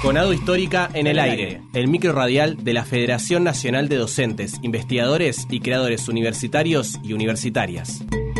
Conado Histórica en el aire, el microrradial de la Federación Nacional de Docentes, Investigadores y Creadores Universitarios y Universitarias.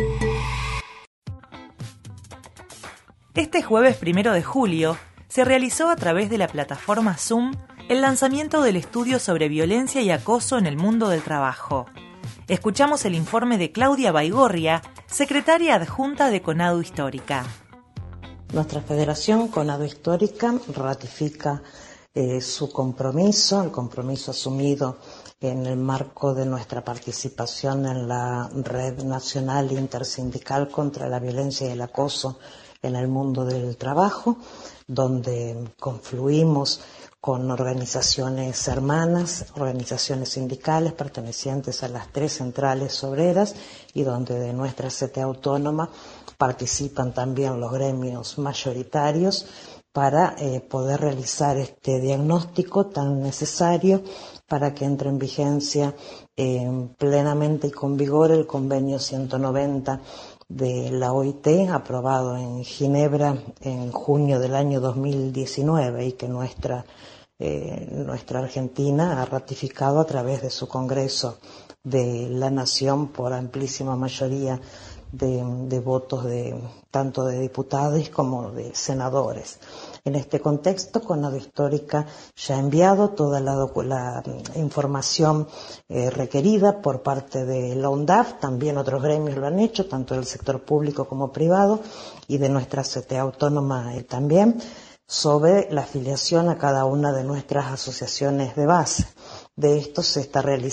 Este jueves 1 de julio se realizó a través de la plataforma Zoom el lanzamiento del estudio sobre violencia y acoso en el mundo del trabajo. Escuchamos el informe de Claudia Baigorria, secretaria adjunta de Conado Histórica. Nuestra Federación Conado Histórica ratifica su compromiso, el compromiso asumido en el marco de nuestra participación en la Red Nacional Intersindical contra la Violencia y el Acoso en el mundo del trabajo, donde confluimos con organizaciones hermanas, organizaciones sindicales pertenecientes a las 3 centrales obreras y donde de nuestra CTA autónoma participan también los gremios mayoritarios para poder realizar este diagnóstico tan necesario para que entre en vigencia plenamente y con vigor el convenio 190 de la OIT, aprobado en Ginebra en junio del año 2019 y que nuestra Argentina ha ratificado a través de su Congreso de la Nación por amplísima mayoría de votos tanto de diputados como de senadores. En este contexto, Conado Histórica ya ha enviado toda la información requerida por parte de la UNDAF, también otros gremios lo han hecho, tanto del sector público como privado, y de nuestra CTA autónoma también, sobre la afiliación a cada una de nuestras asociaciones de base. De esto se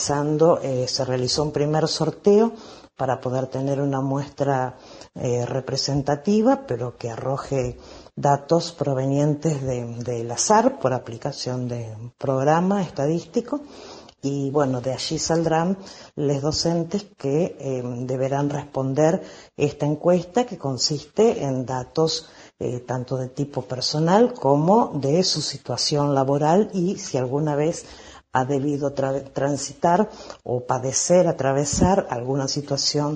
realizó un primer sorteo para poder tener una muestra representativa, pero que arroje datos provenientes del azar por aplicación de un programa estadístico. Y bueno, de allí saldrán los docentes que deberán responder esta encuesta, que consiste en datos tanto de tipo personal como de su situación laboral y si alguna vez ha debido transitar o atravesar alguna situación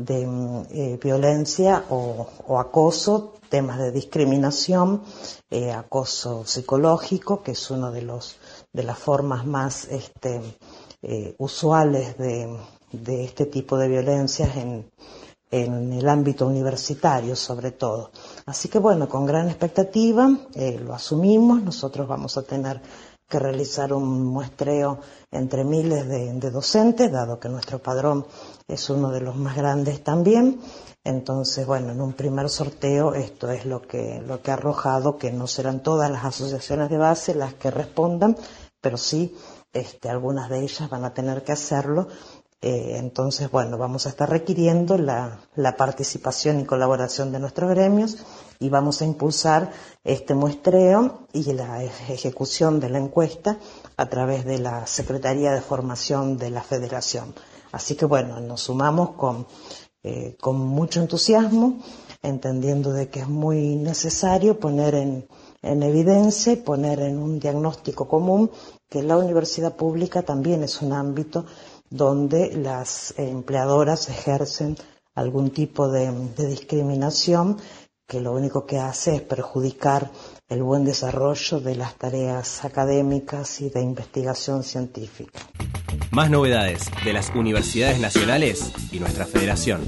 de violencia o acoso, temas de discriminación, acoso psicológico, que es uno de las formas más usuales de este tipo de violencias en el ámbito universitario sobre todo. Así que bueno, con gran expectativa lo asumimos. Nosotros vamos a tener que realizar un muestreo entre miles de docentes, dado que nuestro padrón es uno de los más grandes también. Entonces, bueno, en un primer sorteo esto es lo que ha arrojado, que no serán todas las asociaciones de base las que respondan, pero sí algunas de ellas van a tener que hacerlo. Entonces, bueno, vamos a estar requiriendo la participación y colaboración de nuestros gremios y vamos a impulsar este muestreo y la ejecución de la encuesta a través de la Secretaría de Formación de la Federación. Así que, bueno, nos sumamos con mucho entusiasmo, entendiendo de que es muy necesario poner en evidencia y poner en un diagnóstico común que la universidad pública también es un ámbito donde las empleadoras ejercen algún tipo de discriminación que lo único que hace es perjudicar el buen desarrollo de las tareas académicas y de investigación científica. Más novedades de las universidades nacionales y nuestra federación.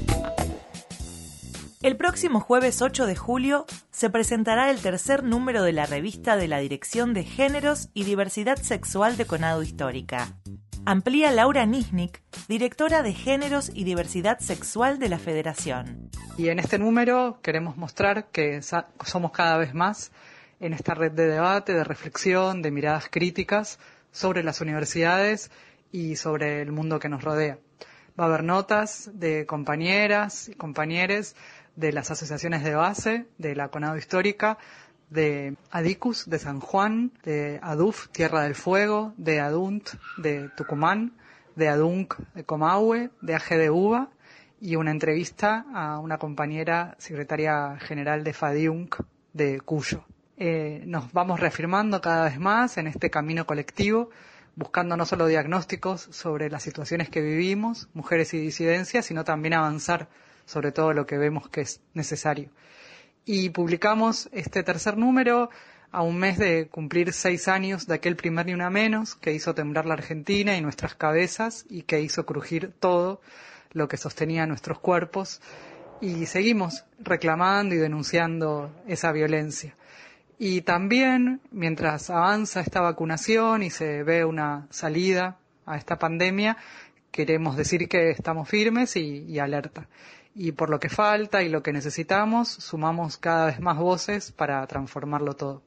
El próximo jueves 8 de julio se presentará el tercer número de la revista de la Dirección de Géneros y Diversidad Sexual de Conado Histórica. Amplía Laura Nisnik, directora de Géneros y Diversidad Sexual de la Federación. Y en este número queremos mostrar que somos cada vez más en esta red de debate, de reflexión, de miradas críticas sobre las universidades y sobre el mundo que nos rodea. Va a haber notas de compañeras y compañeros de las asociaciones de base, de la Conado Histórica, de ADICUS de San Juan, de ADUF Tierra del Fuego, de ADUNT de Tucumán, de ADUNC de Comahue, de AG de UBA y una entrevista a una compañera secretaria general de FADIUNC de Cuyo. Nos vamos reafirmando cada vez más en este camino colectivo, buscando no solo diagnósticos sobre las situaciones que vivimos, mujeres y disidencias, sino también avanzar sobre todo lo que vemos que es necesario. Y publicamos este tercer número a un mes de cumplir 6 años de aquel primer Ni Una Menos que hizo temblar la Argentina y nuestras cabezas y que hizo crujir todo lo que sostenía nuestros cuerpos, y seguimos reclamando y denunciando esa violencia. Y también, mientras avanza esta vacunación y se ve una salida a esta pandemia, queremos decir que estamos firmes y alerta. Y por lo que falta y lo que necesitamos, sumamos cada vez más voces para transformarlo todo.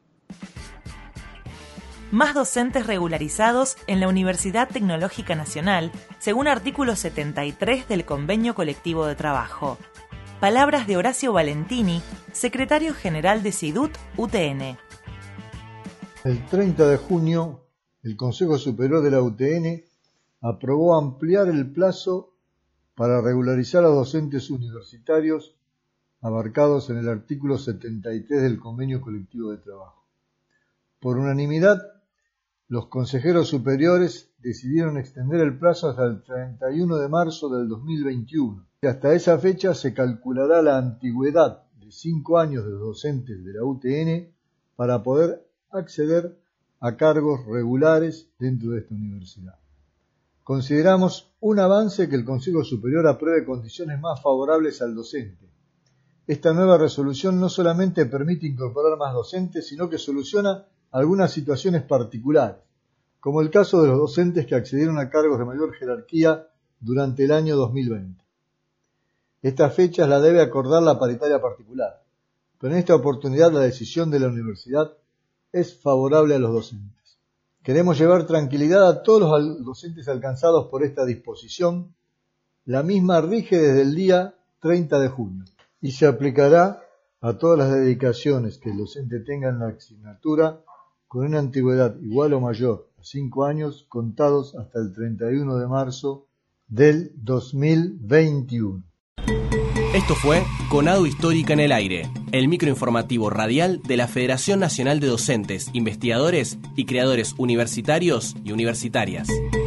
Más docentes regularizados en la Universidad Tecnológica Nacional, según artículo 73 del Convenio Colectivo de Trabajo. Palabras de Horacio Valentini, secretario general de SIDUT-UTN. El 30 de junio, el Consejo Superior de la UTN aprobó ampliar el plazo para regularizar a docentes universitarios abarcados en el artículo 73 del Convenio Colectivo de Trabajo. Por unanimidad, los consejeros superiores decidieron extender el plazo hasta el 31 de marzo del 2021. Y hasta esa fecha se calculará la antigüedad de 5 años de los docentes de la UTN para poder acceder a cargos regulares dentro de esta universidad. Consideramos un avance que el Consejo Superior apruebe condiciones más favorables al docente. Esta nueva resolución no solamente permite incorporar más docentes, sino que soluciona algunas situaciones particulares, como el caso de los docentes que accedieron a cargos de mayor jerarquía durante el año 2020. Estas fechas la debe acordar la paritaria particular, pero en esta oportunidad la decisión de la universidad es favorable a los docentes. Queremos llevar tranquilidad a todos los docentes alcanzados por esta disposición. La misma rige desde el día 30 de junio y se aplicará a todas las dedicaciones que el docente tenga en la asignatura con una antigüedad igual o mayor a 5 años contados hasta el 31 de marzo del 2021. Esto fue Conadu Histórica en el Aire, el microinformativo radial de la Federación Nacional de Docentes, Investigadores y Creadores Universitarios y Universitarias.